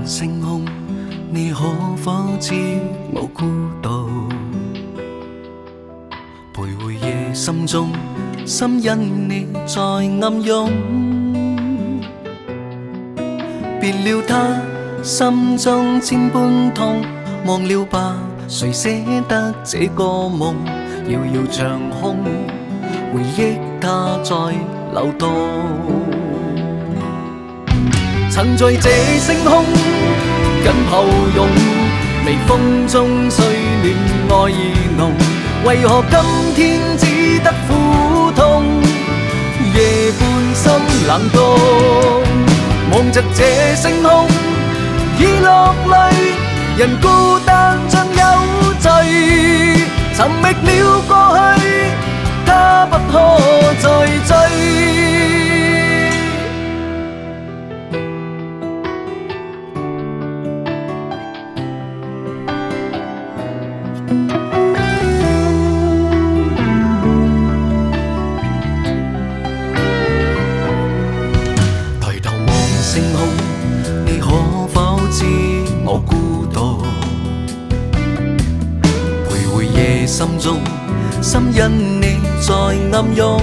星空，你可否知我孤獨？徘徊夜深中，心因你在暗湧。別了他，心中千般痛，忘了吧，誰捨得這個夢？遙遙長空，回憶它在流動。曾在這星空緊抱擁，微風中吹暖愛意濃。為何今天只得苦痛？夜半心冷凍，望着這星空已落淚，人孤單像有罪，尋覓了過去，它不可再追。星空，你可否知我孤獨？徘徊夜深中，心因你在暗湧。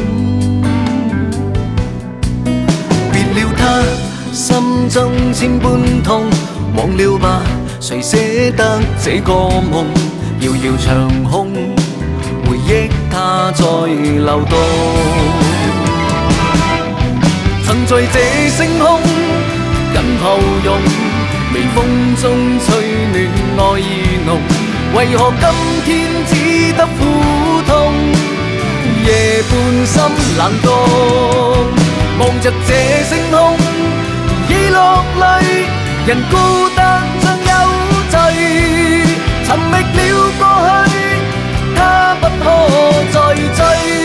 別了他，心中千般痛，忘了吧，誰捨得這個夢？遙遙長空，回憶它在流動。曾在這星空緊抱擁，微風中吹暖愛意濃。為何今天只得苦痛？夜半心冷凍，望着這星空已落淚，人孤單像有罪，尋覓了過去，它不可再追。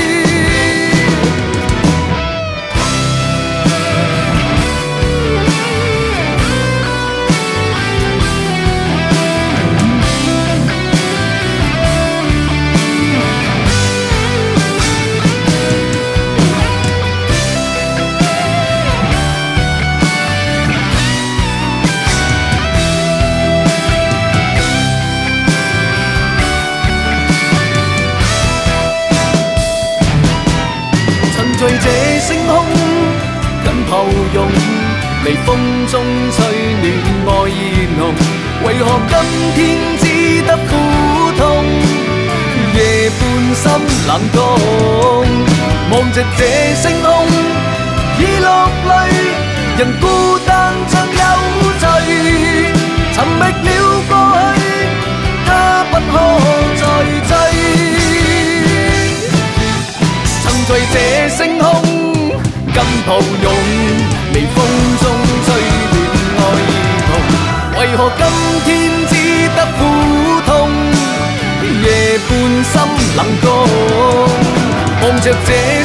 在這星空緊抱擁，微風中吹暖愛意濃。為何今天只得苦痛？夜半心冷凍，望着這星空已落淚，人孤單像有罪，尋覓了過去，它不可再追。在這星空緊抱擁，微風中吹暖愛意濃。為何今天只得苦痛？夜半心冷凍，望着這